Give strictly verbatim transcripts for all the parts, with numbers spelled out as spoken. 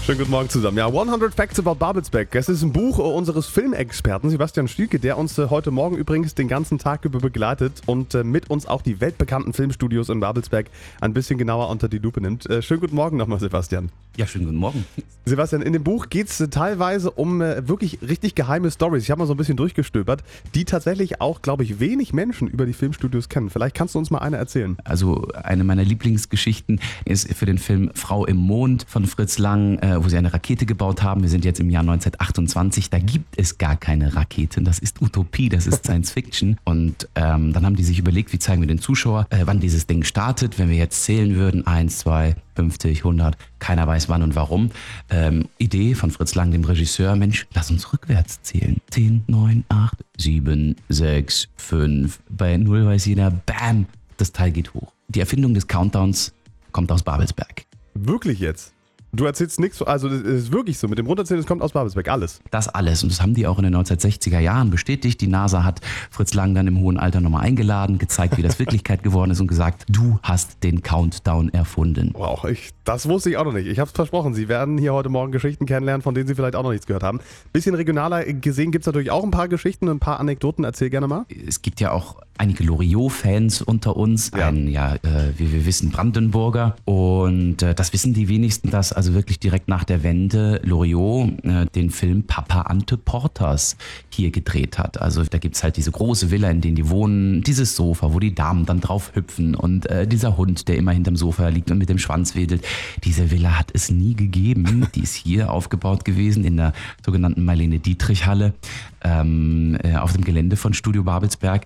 Schönen guten Morgen zusammen. Ja, hundert Facts about Babelsberg. Es ist ein Buch unseres Filmexperten Sebastian Stielke, der uns heute Morgen übrigens den ganzen Tag über begleitet und mit uns auch die weltbekannten Filmstudios in Babelsberg ein bisschen genauer unter die Lupe nimmt. Schönen guten Morgen nochmal, Sebastian. Ja, schönen guten Morgen. Sebastian, in dem Buch geht es teilweise um wirklich richtig geheime Storys. Ich habe mal so ein bisschen durchgestöbert, die tatsächlich auch, glaube ich, wenig Menschen über die Filmstudios kennen. Vielleicht kannst du uns mal eine erzählen. Also eine meiner Lieblingsgeschichten ist für den Film Frau im Mond von Fritz Lang, äh, wo sie eine Rakete gebaut haben. Wir sind jetzt im Jahr neunzehnhundertachtundzwanzig. Da gibt es gar keine Raketen. Das ist Utopie, das ist Science Fiction. Und ähm, dann haben die sich überlegt, wie zeigen wir den Zuschauer, äh, wann dieses Ding startet. Wenn wir jetzt zählen würden, eins, zwei, fünfzig, hundert, keiner weiß wann und warum. Ähm, Idee von Fritz Lang, dem Regisseur, Mensch, lass uns rückwärts zählen. zehn, neun, acht, sieben, sechs, fünf. Bei null weiß jeder, bam, das Teil geht hoch. Die Erfindung des Countdowns kommt aus Babelsberg. Wirklich jetzt? Du erzählst nichts, also es ist wirklich so, mit dem Runterzählen, es kommt aus Babelsberg, alles. Das alles, und das haben die auch in den neunzehnhundertsechziger Jahren bestätigt. Die NASA hat Fritz Lang dann im hohen Alter nochmal eingeladen, gezeigt, wie das Wirklichkeit geworden ist und gesagt, du hast den Countdown erfunden. Wow, ich, das wusste ich auch noch nicht. Ich habe es versprochen, Sie werden hier heute Morgen Geschichten kennenlernen, von denen Sie vielleicht auch noch nichts gehört haben. Bisschen regionaler gesehen gibt es natürlich auch ein paar Geschichten, ein paar Anekdoten. Erzähl gerne mal. Es gibt ja auch einige Loriot-Fans unter uns, ja. ein, ja, äh, wie wir wissen, Brandenburger. Und äh, das wissen die wenigsten, dass also wirklich direkt nach der Wende Loriot äh, den Film Papa Ante Porters hier gedreht hat. Also da gibt's halt diese große Villa, in der die wohnen, dieses Sofa, wo die Damen dann drauf hüpfen und äh, dieser Hund, der immer hinterm Sofa liegt und mit dem Schwanz wedelt. Diese Villa hat es nie gegeben. Die ist hier aufgebaut gewesen in der sogenannten Marlene-Dietrich-Halle ähm, äh, auf dem Gelände von Studio Babelsberg.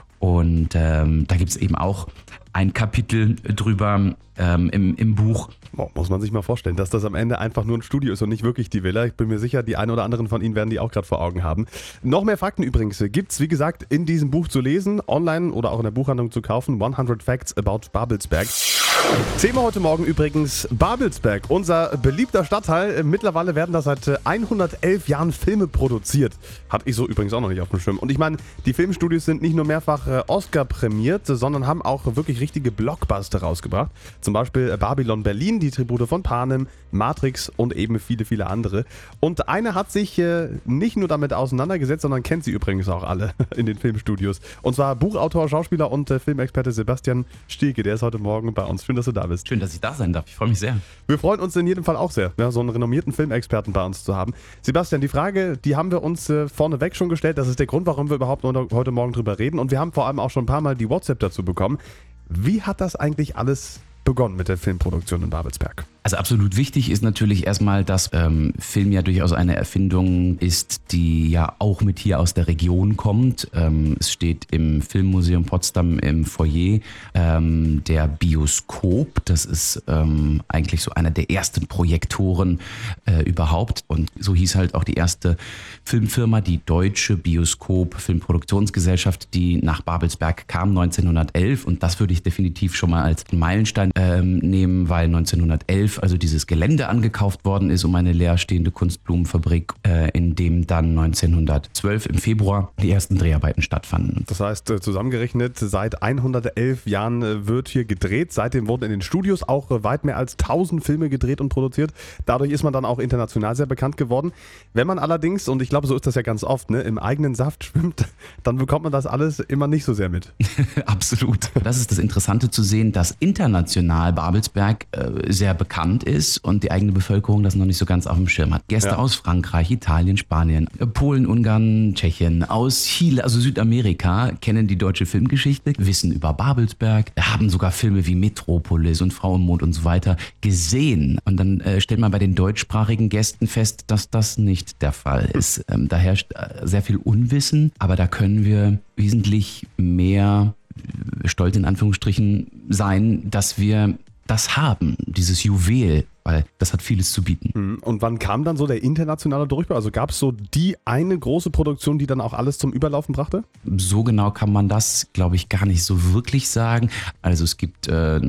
Und ähm, da gibt es eben auch ein Kapitel drüber ähm, im, im Buch. Oh, muss man sich mal vorstellen, dass das am Ende einfach nur ein Studio ist und nicht wirklich die Villa. Ich bin mir sicher, die einen oder anderen von Ihnen werden die auch gerade vor Augen haben. Noch mehr Fakten übrigens gibt es, wie gesagt, in diesem Buch zu lesen, online oder auch in der Buchhandlung zu kaufen. hundert Facts about Babelsberg. Thema heute Morgen übrigens Babelsberg, unser beliebter Stadtteil. Mittlerweile werden da seit hundertelf Jahren Filme produziert. Hatte ich so übrigens auch noch nicht auf dem Schirm. Und ich meine, die Filmstudios sind nicht nur mehrfach Oscar prämiert, sondern haben auch wirklich richtige Blockbuster rausgebracht. Zum Beispiel Babylon Berlin, die Tribute von Panem, Matrix und eben viele, viele andere. Und einer hat sich äh, nicht nur damit auseinandergesetzt, sondern kennt sie übrigens auch alle in den Filmstudios. Und zwar Buchautor, Schauspieler und äh, Filmexperte Sebastian Stielke. Der ist heute Morgen bei uns. Schön, dass du da bist. Schön, dass ich da sein darf. Ich freue mich sehr. Wir freuen uns in jedem Fall auch sehr, ja, so einen renommierten Filmexperten bei uns zu haben. Sebastian, die Frage, die haben wir uns äh, vorneweg schon gestellt. Das ist der Grund, warum wir überhaupt heute Morgen drüber reden. Und wir haben vor allem auch schon ein paar Mal die WhatsApp dazu bekommen. Wie hat das eigentlich alles begonnen mit der Filmproduktion in Babelsberg? Also absolut wichtig ist natürlich erstmal, dass ähm, Film ja durchaus eine Erfindung ist, die ja auch mit hier aus der Region kommt. Ähm, es steht im Filmmuseum Potsdam im Foyer ähm, der Bioskop. Das ist ähm, eigentlich so einer der ersten Projektoren äh, überhaupt. Und so hieß halt auch die erste Filmfirma, die Deutsche Bioskop Filmproduktionsgesellschaft, die nach Babelsberg kam neunzehnhundertelf. Und das würde ich definitiv schon mal als Meilenstein ähm, nehmen, weil neunzehnhundertelf also dieses Gelände angekauft worden ist, um eine leerstehende Kunstblumenfabrik, äh, in dem dann neunzehnhundertzwölf im Februar die ersten Dreharbeiten stattfanden. Das heißt, zusammengerechnet, seit hundertelf Jahren wird hier gedreht. Seitdem wurden in den Studios auch weit mehr als tausend Filme gedreht und produziert. Dadurch ist man dann auch international sehr bekannt geworden. Wenn man allerdings, und ich glaube, so ist das ja ganz oft, ne, im eigenen Saft schwimmt, dann bekommt man das alles immer nicht so sehr mit. Absolut. Das ist das Interessante zu sehen, dass international Babelsberg äh, sehr bekannt ist und die eigene Bevölkerung das noch nicht so ganz auf dem Schirm hat. Gäste ja. aus Frankreich, Italien, Spanien, Polen, Ungarn, Tschechien, aus Chile, also Südamerika, kennen die deutsche Filmgeschichte, wissen über Babelsberg, haben sogar Filme wie Metropolis und Frau im Mond und so weiter gesehen. Und dann äh, stellt man bei den deutschsprachigen Gästen fest, dass das nicht der Fall ist. Ähm, da herrscht äh, sehr viel Unwissen, aber da können wir wesentlich mehr stolz in Anführungsstrichen sein, dass wir das haben, dieses Juwel, weil das hat vieles zu bieten. Und wann kam dann so der internationale Durchbruch? Also gab es so die eine große Produktion, die dann auch alles zum Überlaufen brachte? So genau kann man das, glaube ich, gar nicht so wirklich sagen. Also es gibt äh,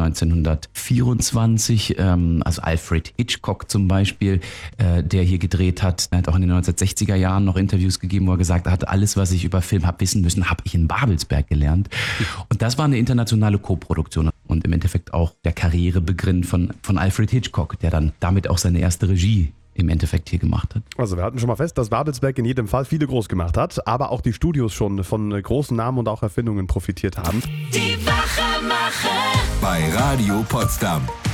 neunzehnhundertvierundzwanzig, ähm, also Alfred Hitchcock zum Beispiel, äh, der hier gedreht hat. Er hat auch in den neunzehnhundertsechziger Jahren noch Interviews gegeben, wo er gesagt hat, alles, was ich über Film habe wissen müssen, habe ich in Babelsberg gelernt. Und das war eine internationale Koproduktion und im Endeffekt auch der Karrierebeginn von, von Alfred Hitchcock, der dann damit auch seine erste Regie im Endeffekt hier gemacht hat. Also wir hatten schon mal fest, dass Babelsberg in jedem Fall viele groß gemacht hat, aber auch die Studios schon von großen Namen und auch Erfindungen profitiert haben. Die Wachemacher bei Radio Potsdam.